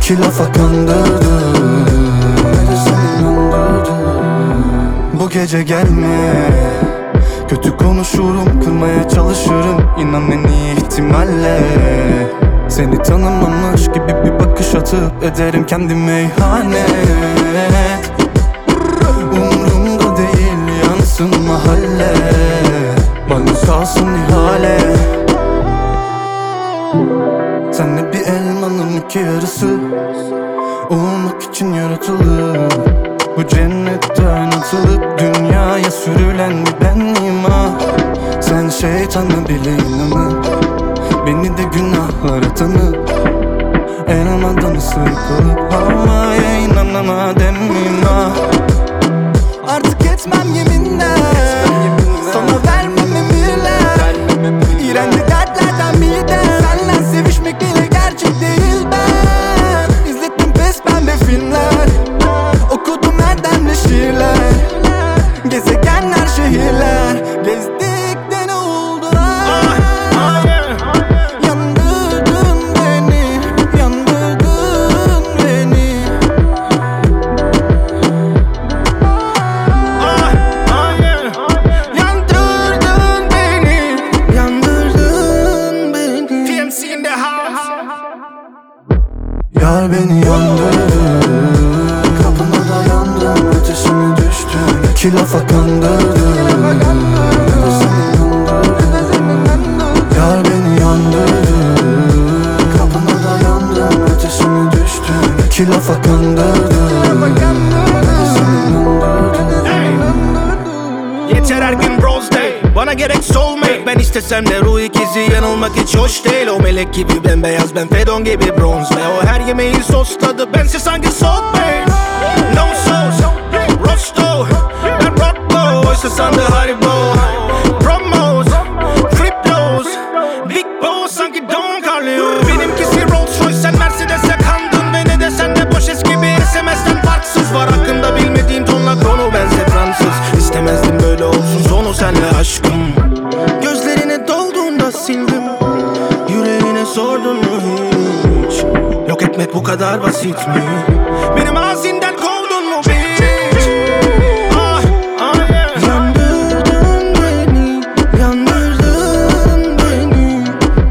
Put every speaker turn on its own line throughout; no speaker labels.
İki lafa kandırdım, ne de seni inandırdım. Bu gece gelme, kötü konuşurum, kırmaya çalışırım, İnan en iyi ihtimalle. Seni tanımamış gibi bir bakış atıp ederim kendime ihanet. Umrumda değil yansın mahalle, bana kalsın ihale. Senle bir elmanın iki yarısı, olmak için yaratılır. Bu cennetten atılıp dünyaya sürülen bir benliğim ah. Sen şeytana bile inanıp beni de günahlara tanıp elmadan ısırıp alıp havaya inanana demeyim ah. Artık etmem yeminler, sana vermem emirler. İğrenci dertlerden midem, senle sevişmek bile gerçek değil ben. İzlettim pes pembe filmler, okudum erdemli şiirler. Gezegenler, şehirler gezdik de ne oldu ah? Yandırdın beni, yandırdın beni. Yandırdın beni, yandırdın beni.
TMC in the house.
Yar beni yandırdı, kapına dayandım, ötesine düştüm. İki lafa kandırdım, ne de seni inandırdım. Yar beni yandırdı, kapına dayandım, ötesine düştüm. İki lafa kandırdım, ne de seni inandırdım.
Yeter her gün bros day, bana gerek soulmate. Ben istesem de ruh ikizi, yanılmak hiç hoş değil. O melek gibi bembeyaz, ben fedon gibi bronz. Ve o her yemeğin sos tadı, bensiz sanki salt bay. No sauce, rosto, ben Rocco, oysa sandı Haribo. Promos, kriptos, Big Boss sanki Don Corleone. Benimkisi Rolls Royce, sen Mercedes'e kandın. Ve ne desen de boş eski bir SMS'ten farksız. Var hakkında bilmediğin tonla konu, bense Fransız. İstemezdim böyle olsun sonu senle aşkım. Gözlerine dolduğunda sildim, yüreğine sordun mu hiç? Yok etmek bu kadar basit mi? Benim ağzından kovdun mu bitch? Yandırdın beni, yandırdın beni.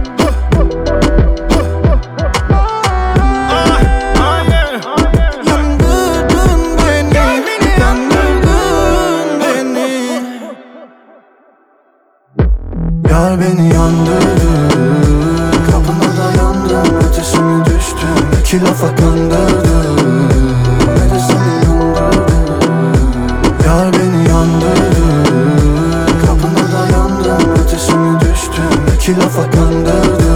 Yandırdın beni, yandırdın beni. Yar beni yandırdı, kapına dayandım, ötesine düştüm. İki lafa kandırdım, ne de seni inandırdım. Yar beni yandırdı, kapına dayandım, ötesine düştüm. İki lafa kandırdım.